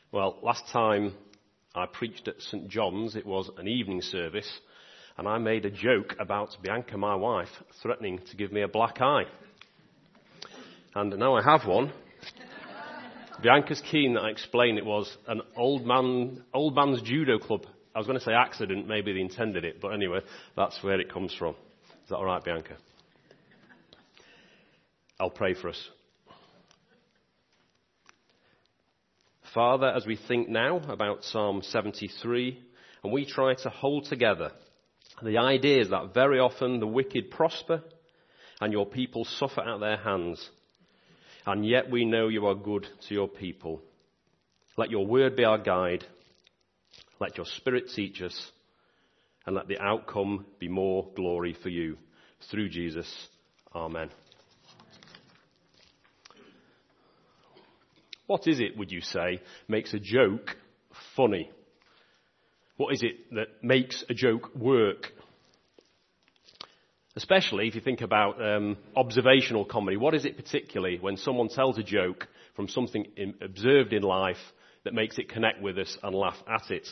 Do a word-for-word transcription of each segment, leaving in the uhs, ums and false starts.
Well, last time I preached at St John's, it was an evening service, and I made a joke about Bianca, my wife, threatening to give me a black eye. And now I have one. Bianca's keen that I explain it was an old man, old man's judo club. I was going to say accident, maybe they intended it, but anyway, that's where it comes from. Is that all right, Bianca? I'll pray for us. Father, as we think now about Psalm seventy-three, and we try to hold together the ideas that very often the wicked prosper and your people suffer at their hands, and yet we know you are good to your people. Let your word be our guide. Let your Spirit teach us, and let the outcome be more glory for you. Through Jesus. Amen. What is it, would you say, makes a joke funny? What is it that makes a joke work? Especially if you think about um, observational comedy. What is it particularly when someone tells a joke from something in, observed in life that makes it connect with us and laugh at it?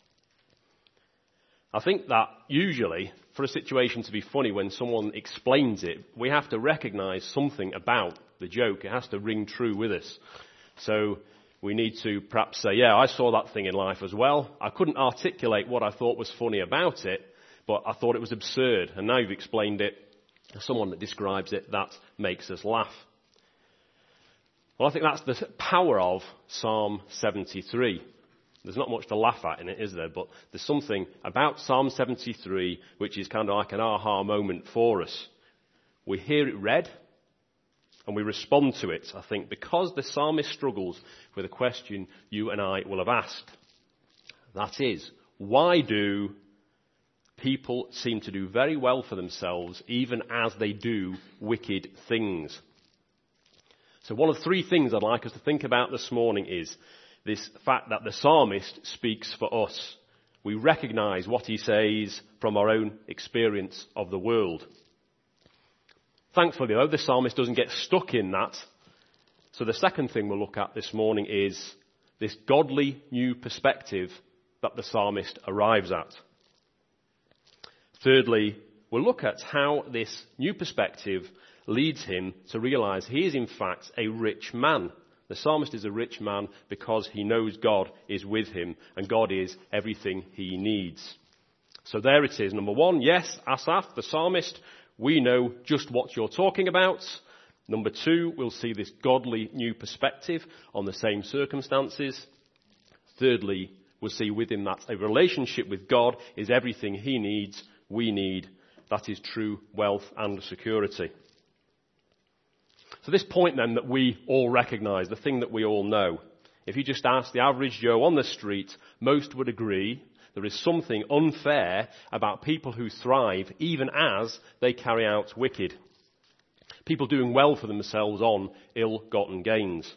I think that usually, for a situation to be funny when someone explains it, we have to recognise something about the joke. It has to ring true with us. So we need to perhaps say, yeah, I saw that thing in life as well. I couldn't articulate what I thought was funny about it, but I thought it was absurd. And now you've explained it to someone that describes it, that makes us laugh. Well, I think that's the power of Psalm seventy-three. There's not much to laugh at in it, is there? But there's something about Psalm seventy-three which is kind of like an aha moment for us. We hear it read, and we respond to it, I think, because the psalmist struggles with a question you and I will have asked. That is, why do people seem to do very well for themselves even as they do wicked things? So one of the three things I'd like us to think about this morning is this fact that the psalmist speaks for us. We recognise what he says from our own experience of the world. Thankfully, though, the psalmist doesn't get stuck in that. So the second thing we'll look at this morning is this godly new perspective that the psalmist arrives at. Thirdly, we'll look at how this new perspective leads him to realise he is in fact a rich man. The psalmist is a rich man because he knows God is with him and God is everything he needs. So there it is. Number one, yes, Asaph, the psalmist, we know just what you're talking about. Number two, we'll see this godly new perspective on the same circumstances. Thirdly, we'll see within that a relationship with God is everything he needs, we need. That is true wealth and security. So this point then that we all recognise, the thing that we all know. If you just ask the average Joe on the street, most would agree there is something unfair about people who thrive even as they carry out wicked. People doing well for themselves on ill-gotten gains.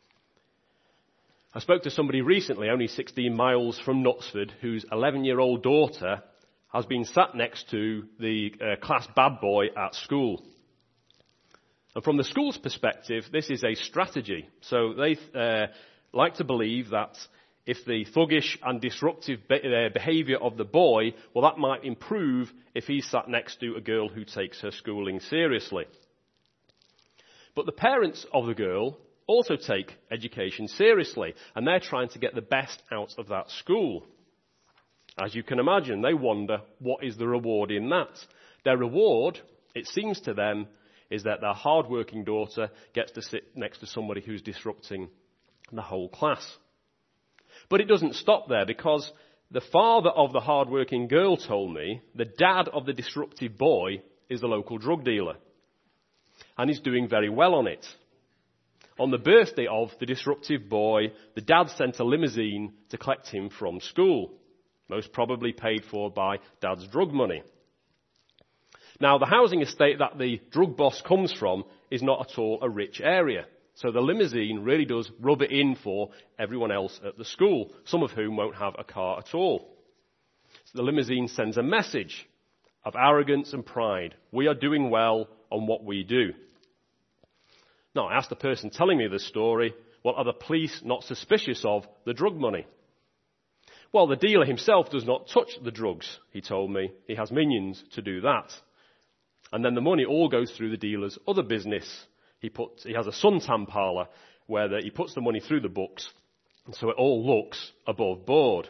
I spoke to somebody recently, only sixteen miles from Knutsford, whose eleven-year-old daughter has been sat next to the uh, class bad boy at school. And from the school's perspective, this is a strategy. So they uh, like to believe that if the thuggish and disruptive be- uh, behaviour of the boy, well, that might improve if he's sat next to a girl who takes her schooling seriously. But the parents of the girl also take education seriously, and they're trying to get the best out of that school. As you can imagine, they wonder, what is the reward in that? Their reward, it seems to them, is that their hard-working daughter gets to sit next to somebody who's disrupting the whole class. But it doesn't stop there, because the father of the hard-working girl told me the dad of the disruptive boy is the local drug dealer. And he's doing very well on it. On the birthday of the disruptive boy, the dad sent a limousine to collect him from school, most probably paid for by dad's drug money. Now, the housing estate that the drug boss comes from is not at all a rich area. So the limousine really does rub it in for everyone else at the school, some of whom won't have a car at all. So the limousine sends a message of arrogance and pride. We are doing well on what we do. Now, I asked the person telling me this story, well, are the police not suspicious of the drug money? Well, the dealer himself does not touch the drugs, he told me. He has minions to do that. And then the money all goes through the dealer's other business. He puts, he has a suntan parlour where the, he puts the money through the books, and so it all looks above board.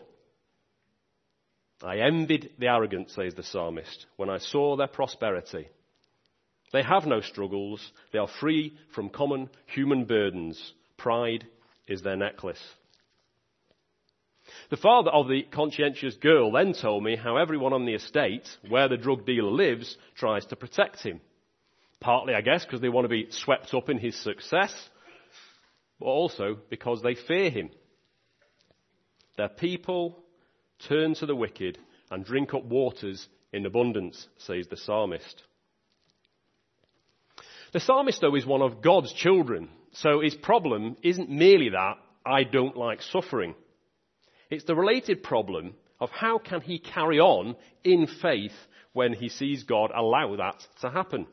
I envied the arrogant, says the psalmist, when I saw their prosperity. They have no struggles. They are free from common human burdens. Pride is their necklace. The father of the conscientious girl then told me how everyone on the estate, where the drug dealer lives, tries to protect him. Partly, I guess, because they want to be swept up in his success, but also because they fear him. Their people turn to the wicked and drink up waters in abundance, says the psalmist. The psalmist, though, is one of God's children, so his problem isn't merely that I don't like suffering. It's the related problem of how can he carry on in faith when he sees God allow that to happen.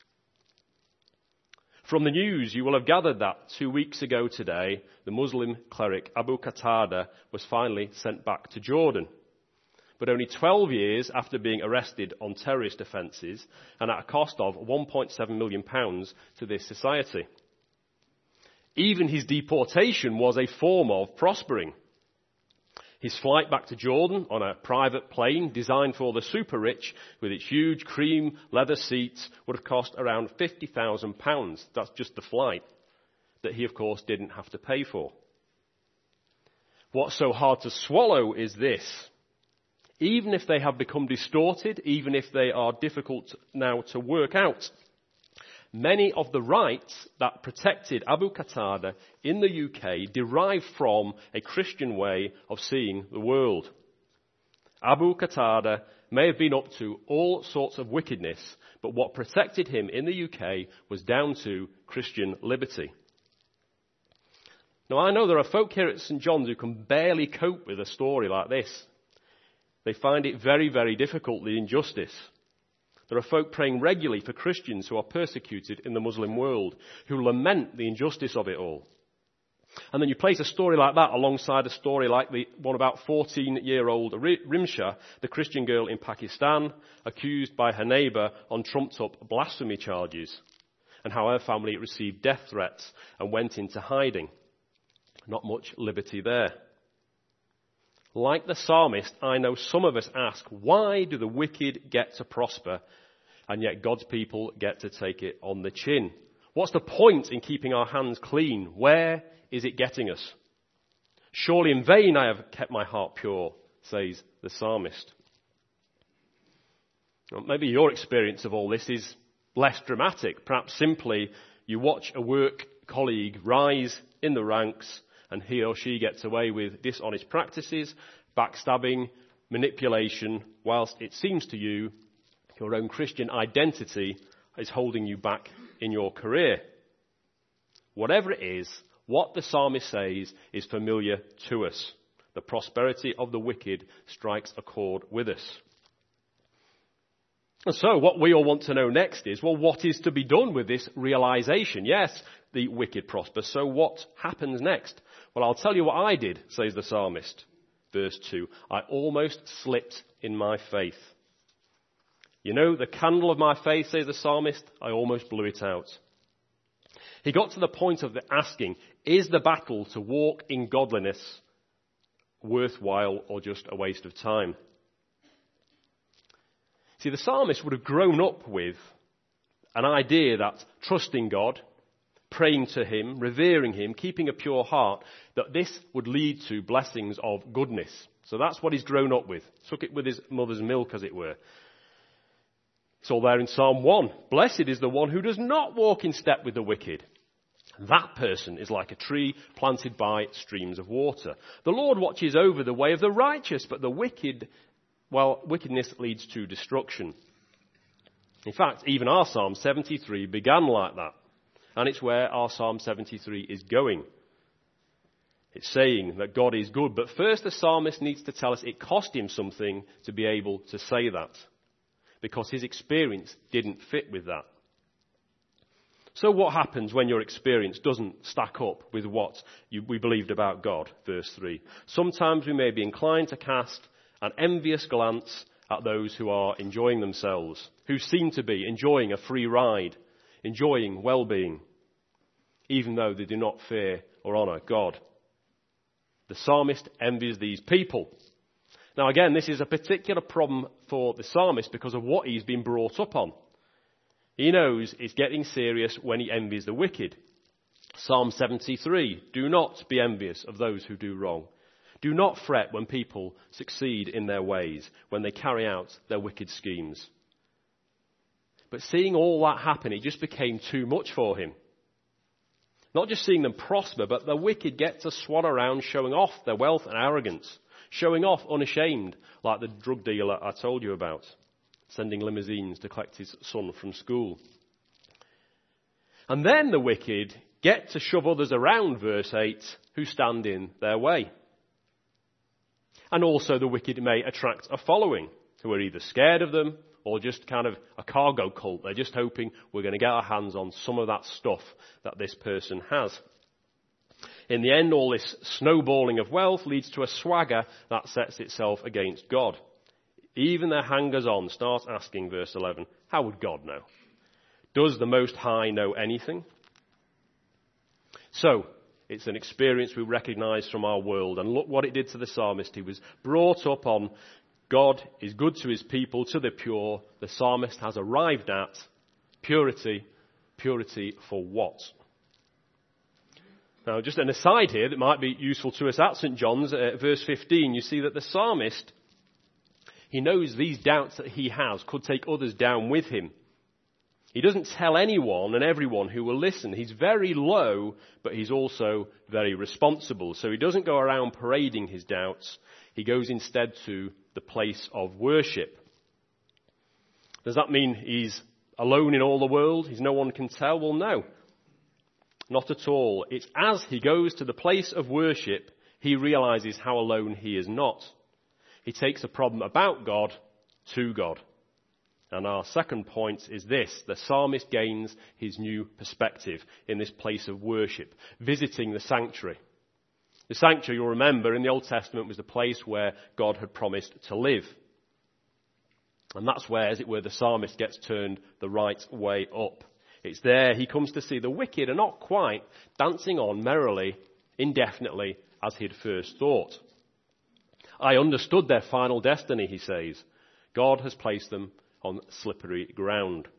From the news, you will have gathered that two weeks ago today, the Muslim cleric Abu Qatada was finally sent back to Jordan. But only twelve years after being arrested on terrorist offences and at a cost of one point seven million pounds to this society. Even his deportation was a form of prospering. His flight back to Jordan on a private plane designed for the super rich with its huge cream leather seats would have cost around fifty thousand pounds. That's just the flight that he, of course, didn't have to pay for. What's so hard to swallow is this. Even if they have become distorted, even if they are difficult now to work out, many of the rights that protected Abu Qatada in the U K derive from a Christian way of seeing the world. Abu Qatada may have been up to all sorts of wickedness, but what protected him in the U K was down to Christian liberty. Now, I know there are folk here at St John's who can barely cope with a story like this. They find it very, very difficult, the injustice. There are folk praying regularly for Christians who are persecuted in the Muslim world, who lament the injustice of it all. And then you place a story like that alongside a story like the one about fourteen-year-old Rimsha, the Christian girl in Pakistan, accused by her neighbour on trumped-up blasphemy charges, and how her family received death threats and went into hiding. Not much liberty there. Like the psalmist, I know some of us ask, why do the wicked get to prosper and yet God's people get to take it on the chin? What's the point in keeping our hands clean? Where is it getting us? Surely in vain I have kept my heart pure, says the psalmist. Well, maybe your experience of all this is less dramatic. Perhaps simply you watch a work colleague rise in the ranks and he or she gets away with dishonest practices, backstabbing, manipulation, whilst it seems to you your own Christian identity is holding you back in your career. Whatever it is, what the psalmist says is familiar to us. The prosperity of the wicked strikes a chord with us. And so what we all want to know next is, well, what is to be done with this realization? Yes, the wicked prosper. So what happens next? Well, I'll tell you what I did, says the psalmist. Verse two, I almost slipped in my faith. You know, the candle of my faith, says the psalmist, I almost blew it out. He got to the point of the asking, is the battle to walk in godliness worthwhile or just a waste of time? See, the psalmist would have grown up with an idea that trusting God, praying to him, revering him, keeping a pure heart, that this would lead to blessings of goodness. So that's what he's grown up with. Took it with his mother's milk, as it were. It's all there in Psalm one. Blessed is the one who does not walk in step with the wicked. That person is like a tree planted by streams of water. The Lord watches over the way of the righteous, but the wicked, well, wickedness leads to destruction. In fact, even our Psalm seventy-three began like that. And it's where our Psalm seventy-three is going. It's saying that God is good. But first the psalmist needs to tell us it cost him something to be able to say that. Because his experience didn't fit with that. So what happens when your experience doesn't stack up with what you, we believed about God? Verse three. Sometimes we may be inclined to cast an envious glance at those who are enjoying themselves, who seem to be enjoying a free ride, enjoying well-being, even though they do not fear or honour God. The psalmist envies these people. Now again, this is a particular problem for the psalmist because of what he's been brought up on. He knows it's getting serious when he envies the wicked. Psalm seventy-three, do not be envious of those who do wrong. Do not fret when people succeed in their ways, when they carry out their wicked schemes. But seeing all that happen, it just became too much for him. Not just seeing them prosper, but the wicked get to swan around showing off their wealth and arrogance, showing off unashamed, like the drug dealer I told you about, sending limousines to collect his son from school. And then the wicked get to shove others around, verse eight, who stand in their way. And also the wicked may attract a following who are either scared of them or just kind of a cargo cult. They're just hoping we're going to get our hands on some of that stuff that this person has. In the end, all this snowballing of wealth leads to a swagger that sets itself against God. Even their hangers-on start asking, verse eleven, how would God know? Does the Most High know anything? So, it's an experience we recognise from our world. And look what it did to the psalmist. He was brought up on God is good to his people, to the pure. The psalmist has arrived at purity. Purity for what? Now, just an aside here that might be useful to us at Saint John's, uh, verse fifteen, you see that the psalmist, he knows these doubts that he has could take others down with him. He doesn't tell anyone and everyone who will listen. He's very low, but he's also very responsible. So he doesn't go around parading his doubts. He goes instead to the place of worship. Does that mean he's alone in all the world? He's no one can tell? Well, no. Not at all. It's as he goes to the place of worship, he realizes how alone he is not. He takes a problem about God to God. And our second point is this. The psalmist gains his new perspective in this place of worship, visiting the sanctuary. The sanctuary, you'll remember, in the Old Testament was the place where God had promised to live. And that's where, as it were, the psalmist gets turned the right way up. It's there he comes to see the wicked are not quite dancing on merrily, indefinitely, as he'd first thought. I understood their final destiny, he says. God has placed them on slippery ground.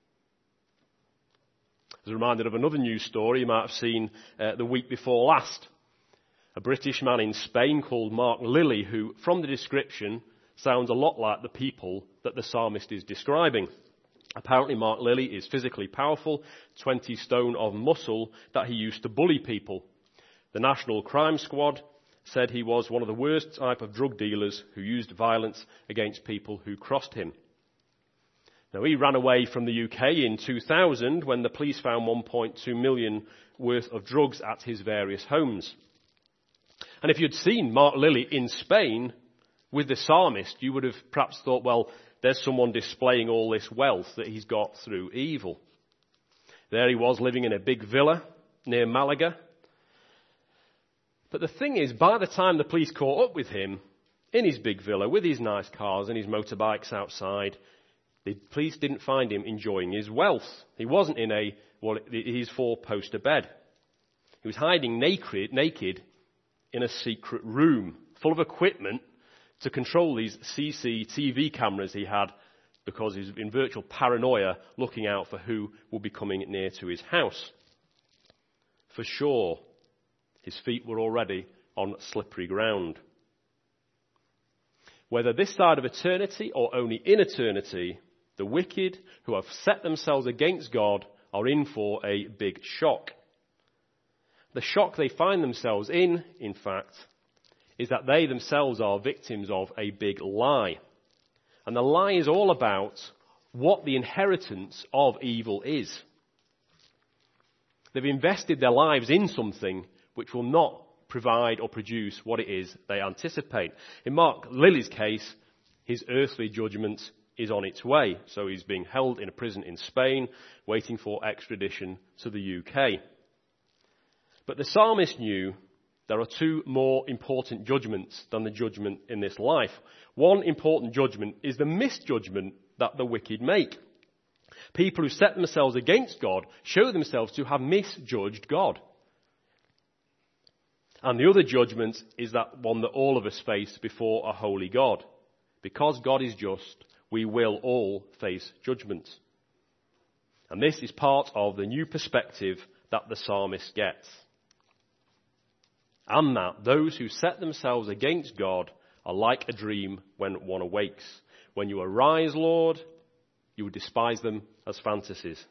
I was reminded of another news story you might have seen uh, the week before last. A British man in Spain called Mark Lilly, who, from the description, sounds a lot like the people that the psalmist is describing. Apparently Mark Lilly is physically powerful, twenty stone of muscle, that he used to bully people. The National Crime Squad said he was one of the worst type of drug dealers who used violence against people who crossed him. Now, he ran away from the U K in two thousand when the police found one point two million worth of drugs at his various homes. And if you'd seen Mark Lilly in Spain with the psalmist, you would have perhaps thought, well, there's someone displaying all this wealth that he's got through evil. There he was living in a big villa near Malaga. But the thing is, by the time the police caught up with him in his big villa with his nice cars and his motorbikes outside, the police didn't find him enjoying his wealth. He wasn't in a well, his four-poster bed. He was hiding naked, naked in a secret room full of equipment to control these C C T V cameras he had, because he was in virtual paranoia looking out for who would be coming near to his house. For sure, his feet were already on slippery ground. Whether this side of eternity or only in eternity, the wicked who have set themselves against God are in for a big shock. The shock they find themselves in, in fact, is that they themselves are victims of a big lie. And the lie is all about what the inheritance of evil is. They've invested their lives in something which will not provide or produce what it is they anticipate. In Mark Lilly's case, his earthly judgment is on its way. So he's being held in a prison in Spain, waiting for extradition to the U K. But the psalmist knew there are two more important judgments than the judgment in this life. One important judgment is the misjudgment that the wicked make. People who set themselves against God show themselves to have misjudged God. And the other judgment is that one that all of us face before a holy God. Because God is just, we will all face judgment. And this is part of the new perspective that the psalmist gets. And that those who set themselves against God are like a dream when one awakes. When you arise, Lord, you would despise them as fantasies.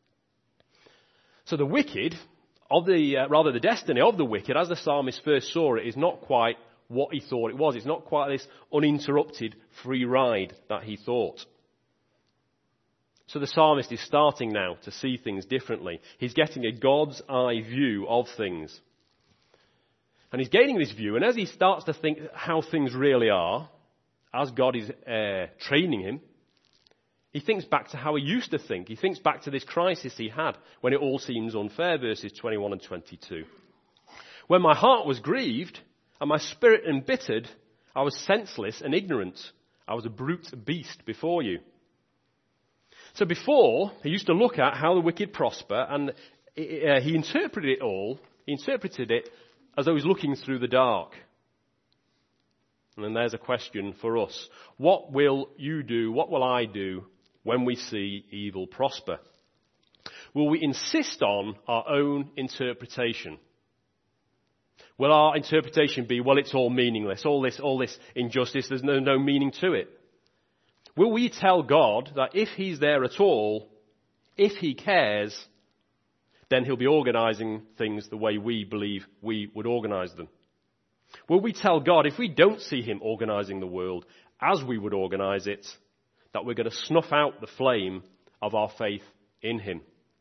So the wicked, of the uh, rather the destiny of the wicked, as the psalmist first saw it, is not quite what he thought it was. It's not quite this uninterrupted free ride that he thought. So the psalmist is starting now to see things differently. He's getting a God's eye view of things. And he's gaining this view, and as he starts to think how things really are, as God is uh, training him, he thinks back to how he used to think. He thinks back to this crisis he had when it all seems unfair, verses twenty-one and twenty-two. When my heart was grieved and my spirit embittered, I was senseless and ignorant. I was a brute beast before you. So before, he used to look at how the wicked prosper, and uh, he interpreted it all, he interpreted it as though he's looking through the dark. And then there's a question for us. What will you do, what will I do when we see evil prosper? Will we insist on our own interpretation? Will our interpretation be, well, it's all meaningless, all this, all this injustice, there's no, no meaning to it? Will we tell God that if he's there at all, if he cares, then he'll be organising things the way we believe we would organise them? Will we tell God, if we don't see him organising the world as we would organise it, that we're going to snuff out the flame of our faith in him?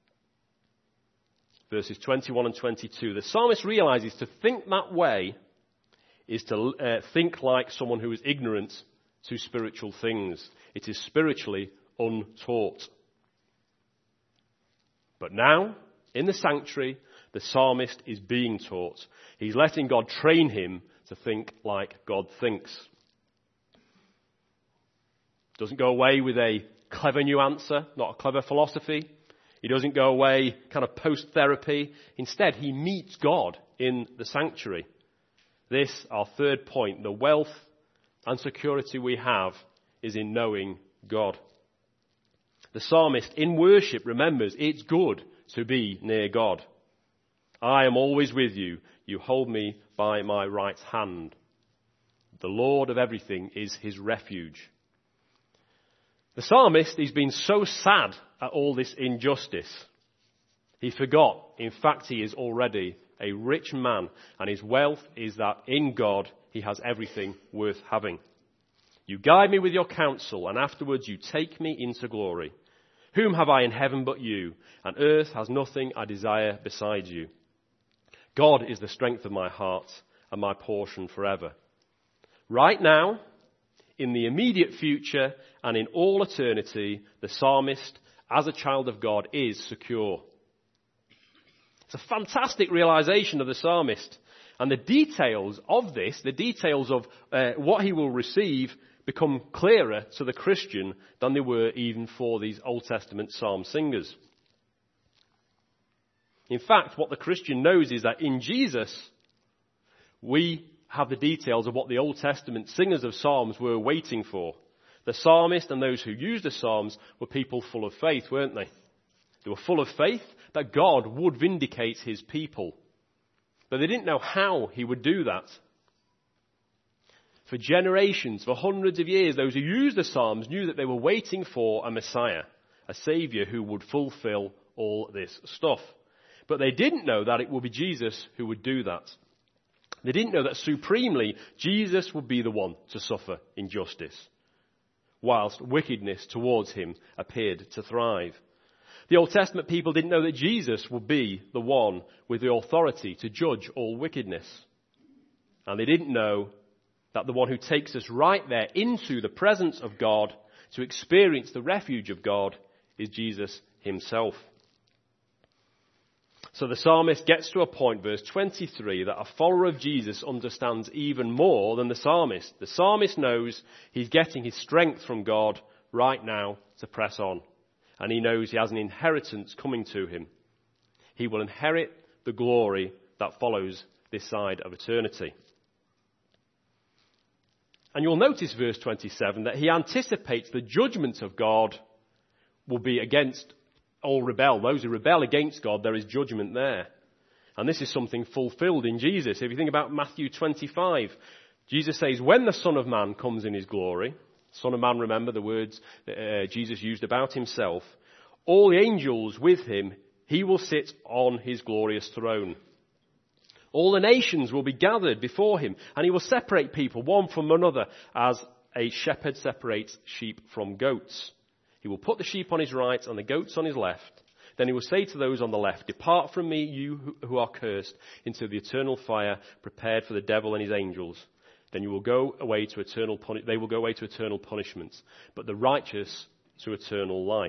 Verses twenty-one and twenty-two. The psalmist realises to think that way is to uh, think like someone who is ignorant to spiritual things. It is spiritually untaught. But now, in the sanctuary, the psalmist is being taught. He's letting God train him to think like God thinks. Doesn't go away with a clever new answer, not a clever philosophy. He doesn't go away kind of post-therapy. Instead, he meets God in the sanctuary. This, our third point, the wealth and security we have is in knowing God. The psalmist in worship remembers it's good to be near God. I am always with you. You hold me by my right hand. The Lord of everything is his refuge. The psalmist, he's been so sad at all this injustice, he forgot, in fact, he is already a rich man, and his wealth is that in God he has everything worth having. You guide me with your counsel, and afterwards you take me into glory. Whom have I in heaven but you? And earth has nothing I desire besides you. God is the strength of my heart and my portion forever. Right now, in the immediate future, and in all eternity, the psalmist, as a child of God, is secure. It's a fantastic realization of the psalmist. And the details of this, the details of uh, what he will receive, become clearer to the Christian than they were even for these Old Testament psalm singers. In fact, what the Christian knows is that in Jesus, we have the details of what the Old Testament singers of psalms were waiting for. The psalmist and those who used the psalms were people full of faith, weren't they? They were full of faith that God would vindicate his people. But they didn't know how he would do that. For generations, for hundreds of years, those who used the Psalms knew that they were waiting for a Messiah, a Saviour who would fulfill all this stuff. But they didn't know that it would be Jesus who would do that. They didn't know that supremely Jesus would be the one to suffer injustice, whilst wickedness towards him appeared to thrive. The Old Testament people didn't know that Jesus would be the one with the authority to judge all wickedness. And they didn't know that the one who takes us right there into the presence of God to experience the refuge of God, is Jesus himself. So the psalmist gets to a point, verse twenty-three, that a follower of Jesus understands even more than the psalmist. The psalmist knows he's getting his strength from God right now to press on. And he knows he has an inheritance coming to him. He will inherit the glory that follows this side of eternity. And you'll notice verse twenty-seven that he anticipates the judgment of God will be against all rebel. Those who rebel against God, there is judgment there. And this is something fulfilled in Jesus. If you think about Matthew twenty-five, Jesus says, when the Son of Man comes in his glory, Son of Man, remember the words that uh, Jesus used about himself, all the angels with him, he will sit on his glorious throne. All the nations will be gathered before him, and he will separate people one from another as a shepherd separates sheep from goats. He will put the sheep on his right and the goats on his left. Then he will say to those on the left, depart from me, you who are cursed, into the eternal fire prepared for the devil and his angels. Then you will go away to eternal puni- they will go away to eternal punishment, but the righteous to eternal life.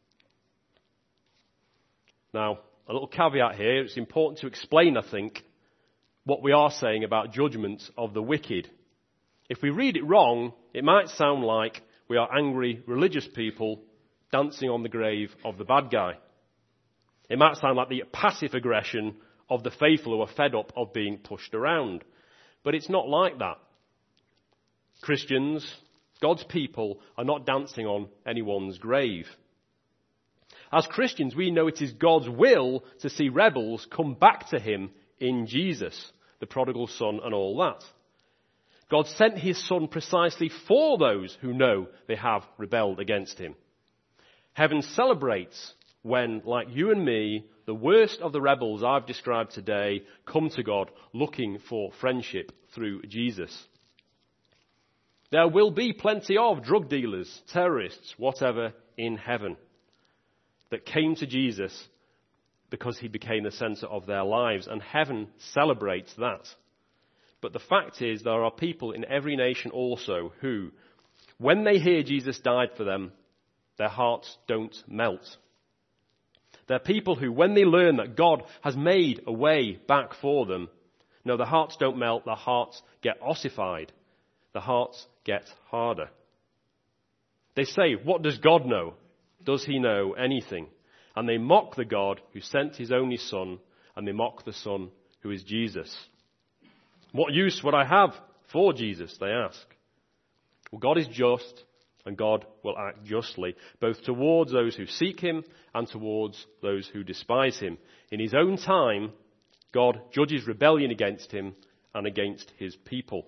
Now, a little caveat here. It's important to explain, I think, what we are saying about judgment of the wicked. If we read it wrong, it might sound like we are angry religious people dancing on the grave of the bad guy. It might sound like the passive aggression of the faithful who are fed up of being pushed around. But it's not like that. Christians, God's people, are not dancing on anyone's grave. As Christians, we know it is God's will to see rebels come back to him in Jesus, the prodigal son and all that. God sent his Son precisely for those who know they have rebelled against him. Heaven celebrates when, like you and me, the worst of the rebels I've described today come to God looking for friendship through Jesus. There will be plenty of drug dealers, terrorists, whatever, in heaven that came to Jesus because he became the centre of their lives, and heaven celebrates that. But the fact is, there are people in every nation also who, when they hear Jesus died for them, their hearts don't melt. There are people who, when they learn that God has made a way back for them, no, their hearts don't melt, their hearts get ossified. Their hearts get harder. They say, what does God know? Does he know anything? And they mock the God who sent his only Son, and they mock the Son who is Jesus. What use would I have for Jesus, they ask. Well, God is just, and God will act justly, both towards those who seek him and towards those who despise him. In his own time, God judges rebellion against him and against his people.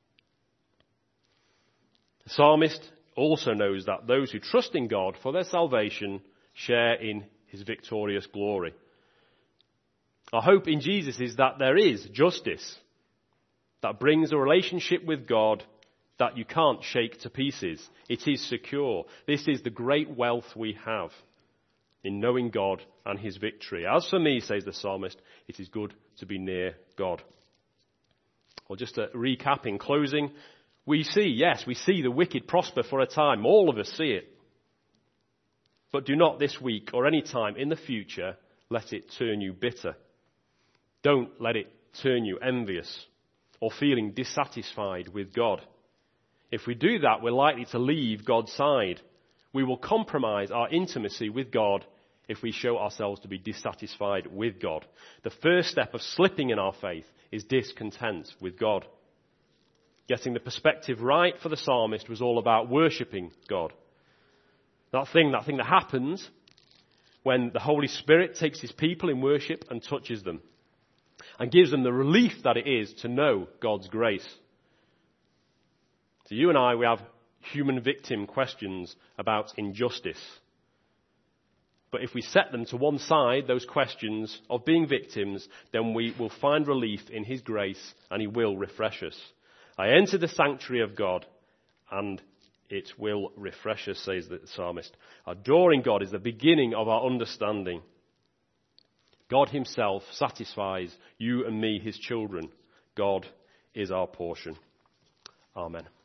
The psalmist also knows that those who trust in God for their salvation share in his victorious glory. Our hope in Jesus is that there is justice that brings a relationship with God that you can't shake to pieces. It is secure. This is the great wealth we have in knowing God and his victory. As for me, says the psalmist, it is good to be near God. Well, just to recap in closing, we see, yes, we see the wicked prosper for a time. All of us see it. But do not this week or any time in the future let it turn you bitter. Don't let it turn you envious or feeling dissatisfied with God. If we do that, we're likely to leave God's side. We will compromise our intimacy with God if we show ourselves to be dissatisfied with God. The first step of slipping in our faith is discontent with God. Getting the perspective right for the psalmist was all about worshipping God. That thing, that thing that happens when the Holy Spirit takes his people in worship and touches them and gives them the relief that it is to know God's grace. So you and I, we have human victim questions about injustice. But if we set them to one side, those questions of being victims, then we will find relief in his grace and he will refresh us. I enter the sanctuary of God and it will refresh us, says the psalmist. Adoring God is the beginning of our understanding. God himself satisfies you and me, his children. God is our portion. Amen.